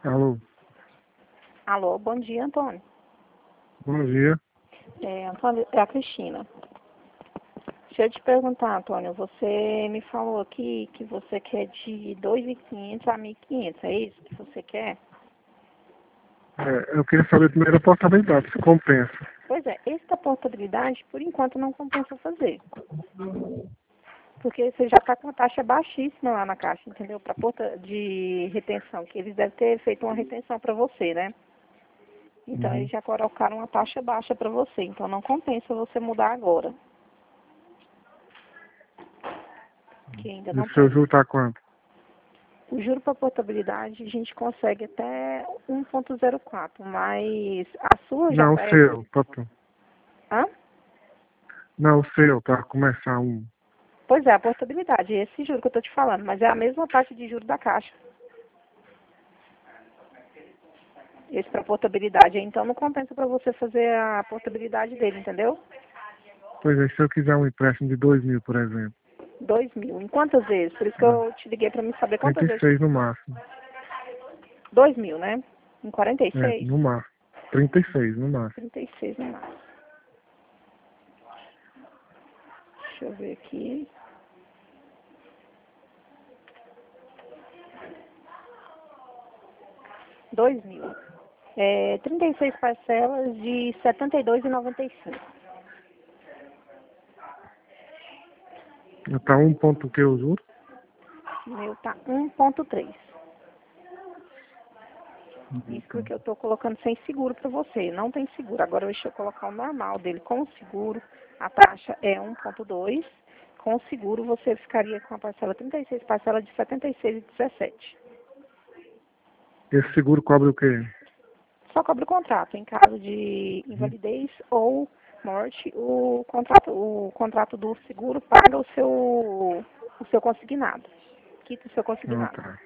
Alô, Alô, bom dia, Antônio. bom dia. Antônio, é a Cristina. Deixa eu te perguntar, Antônio, você me falou aqui que você quer de 2.500 a 1.500, é isso que você quer? Eu queria saber primeiro a portabilidade, se compensa. Pois é, esta portabilidade, por enquanto, não compensa fazer. Porque você já está com uma taxa baixíssima lá na caixa, entendeu? Para porta de retenção, que eles devem ter feito uma retenção para você, né? Então, eles já colocaram uma taxa baixa para você. Então, não compensa você mudar agora. Que ainda E não o seu tem. juro tá quanto? O juro para portabilidade a gente consegue até 1,04, mas a sua já Não, o vai. seu, patrão. Hã? Não, o seu, para começar um. Pois é, a portabilidade, esse juro que eu estou te falando, mas é a mesma taxa de juro da Caixa. Esse para portabilidade, então não compensa para você fazer a portabilidade dele, entendeu? Pois é, se eu quiser um empréstimo de 2.000, por exemplo. 2.000. Em quantas vezes? Por isso que É, eu te liguei para me saber quantas vezes. 36 no máximo. 2.000, né? Em É, 46? no máximo. 36 no máximo. 36 no máximo. Deixa eu ver aqui. R$ 2.000. 36 parcelas de R$ 72,95. Tá um ponto que eu juro? O meu tá 1,3. Isso Então, porque eu estou colocando sem seguro para você. Não tem seguro. Agora deixa eu colocar o normal dele com seguro. A taxa é 1,2. Com seguro você ficaria com a parcela 36, parcela de R$ 76,17. esse seguro cobre o quê? Só cobre o contrato. Em caso de invalidez ou morte, o contrato do seguro paga o seu consignado. Quita o seu Ah, consignado. tá.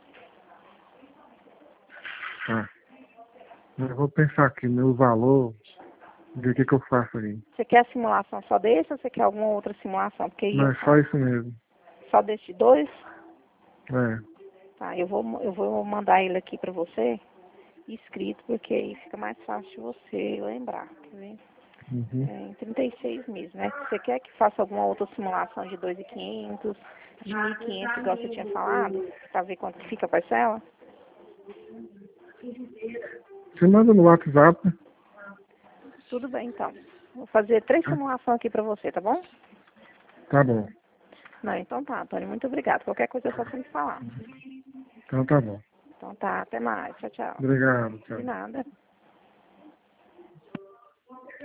Tá. Eu vou pensar aqui, meu valor, ver o que eu faço aí. Você quer a simulação só desse ou você quer alguma outra simulação? Porque Não, ia é só isso mesmo. só desse dois? É. Tá, eu vou mandar ele aqui pra você, escrito, porque aí fica mais fácil de você lembrar, quer ver? Uhum. Em 36 meses, né? Você quer que faça alguma outra simulação de 2.500, de 1.500, igual você tinha falado, pra ver quanto que fica a parcela? Você manda no WhatsApp? Tudo bem, então. Vou fazer 3 simulações aqui pra você, tá bom? Tá bom. Não, então tá, Antônio, muito obrigada. Qualquer coisa é só você me falar. Então tá bom. Então tá, até mais. Tchau, tchau. Obrigado, De tchau. nada.